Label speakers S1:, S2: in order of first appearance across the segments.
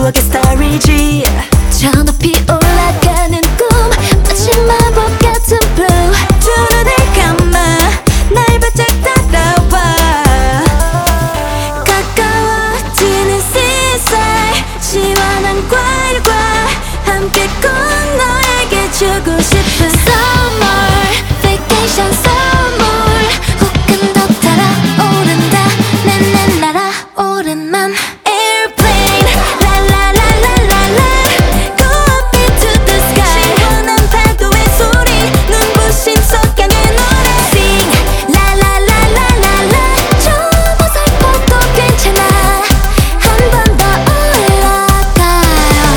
S1: 추억의 스토리지.
S2: 저 높이 올라가는 꿈 마치 마법 같은 blue.
S1: 두 눈을 감아 날 바짝 따라와. 가까워지는 seaside 시원한 과일과 함께 꼭 너에게 주고 싶은
S2: Summer vacation summer. 혹은 더 달아오른다 내내 날아오른만
S1: airplane 라라라라라라 go up into the sky. 시원한 파도의 소리 눈부신 석양의 노래
S2: Sing 라라라라라라. 저 보살펴도 괜찮아. 한 번 더 올라가요.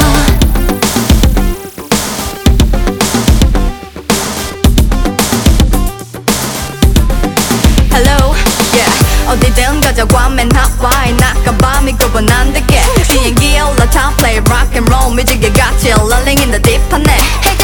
S1: Hello, yeah. 어디든 가자고 맨 하와이 나가봐 믿고본 안 되게 비행기에 올라타 play rock and roll 뮤직에 같이 rolling in the deep 하네.